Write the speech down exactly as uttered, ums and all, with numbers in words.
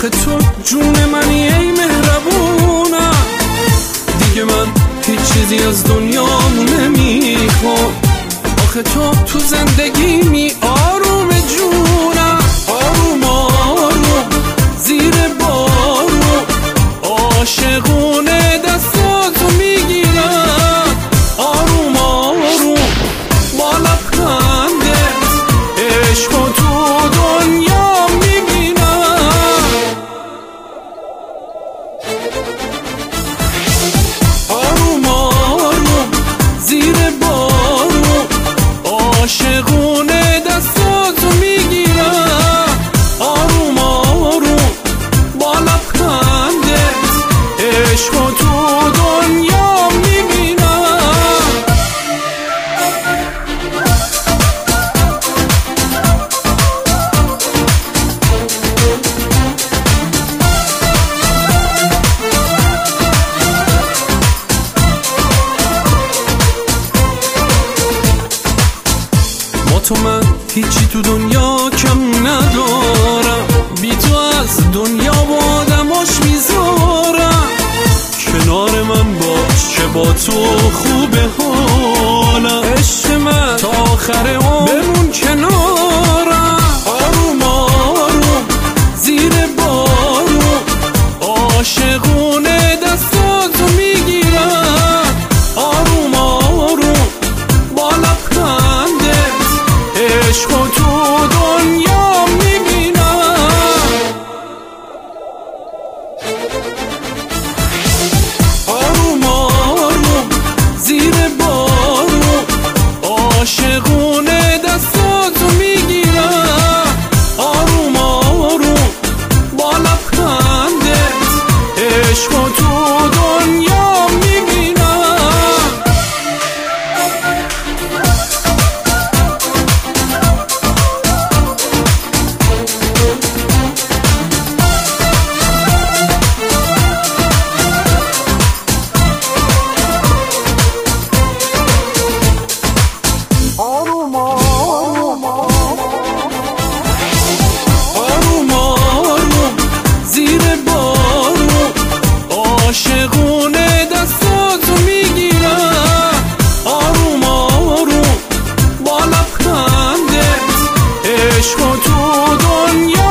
آخه تو جون منی ای مهربونم، دیگه من هیچ چیزی از دنیام نمیخوام. آخه تو تو زندگی می آروم جونم، آروم آروم زیر بارون عاشقونه دستاتو میگیرم، آروم آروم با لبخندت عشقو تو دنیا میبینم. آروم آروم زیر بارون عاشقونه دستاتو میگیرم، آروم آروم با لبخندت عشقو تو دنیا میبینم. با تو من هیچی تو دنیا کم ندارم، بی تو از دنیا با آدماش میذارم. کنار من باش که با تو خوبه حالم، عشق من تا آخر عمر بمون کنارم. آروم آروم زیر بارون عاشقونه دستاتو میگیرم، آروم آروم با لبخندت عشقو تو دنیا میبینم. آروم آروم زیر بارون عاشقونه دستاتو میگیرم، آروم آروم با لبخندت عشقو تو دنیا میبینم. آروم آروم آروم آروم زیر بارون عاشقونه دستاتو میگیرم، آروم آروم با لبخندت عشقو تو دنیا